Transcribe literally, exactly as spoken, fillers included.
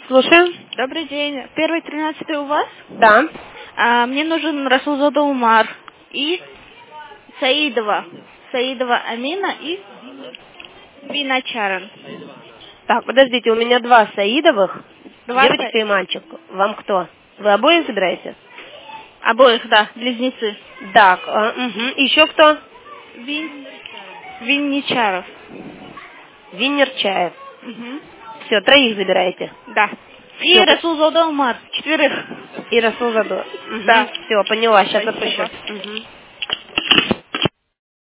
Слушаем. Добрый день. Первый тринадцатый у вас? Да. А, мне нужен Расулзода Умар и Саидова. Саидова Амина и Биначаран. Так, подождите, у меня два Саидовых, Два девочка Са- и мальчик. Вам кто? Вы обоих собираете? Обоих, да, близнецы. Так, а, угу. Еще кто? Вин... Винничаров. Виннер Чаев. Угу. Все, троих забираете. Да. И Всё. Расулзода Умар. Четверых. И Расул Задор. Да. Все, поняла, сейчас Спасибо. отпущу. Угу.